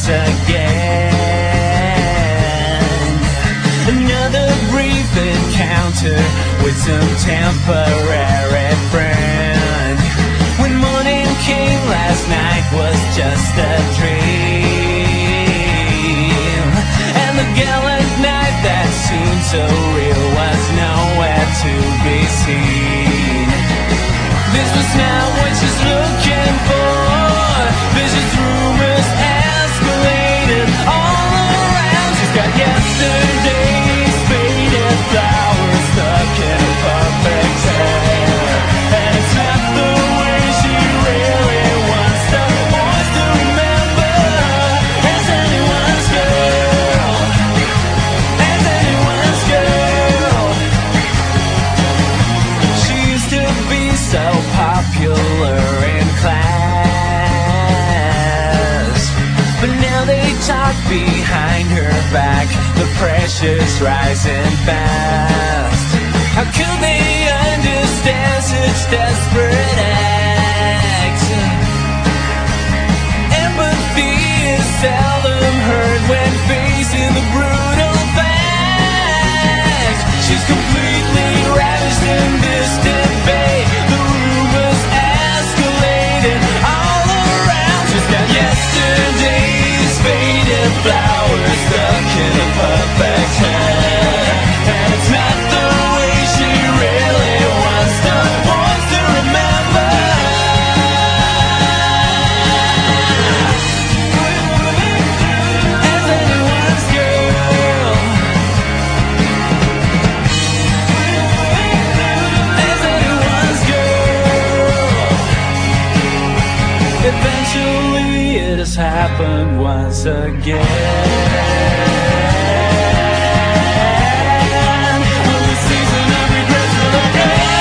once again. Another brief encounter with some temporary friend. When morning came, last night was just a dream, and the gallant night that seemed so real was nowhere to be seen. This was not what she's looking for. Vicious rumors escalated all around. She's got yesterday's faded flowers stuck in a perfect hair, and it's not the way she really wants the boys to remember. As anyone's girl, as anyone's girl. She used to be so popular in class, but now they talk behind her back. The pressure's rising fast. How could they understand such desperate acts? Empathy is seldom heard when facing the brutal facts. She's completely ravished in this debate. The rumors escalated all around. She's got yesterday's faded flowers stuck in a perfect hair, and it's not the way she really wants the boys to remember. As anyone's girl, as anyone's girl. Eventually it has happened once again. Well, the season of regrets will end.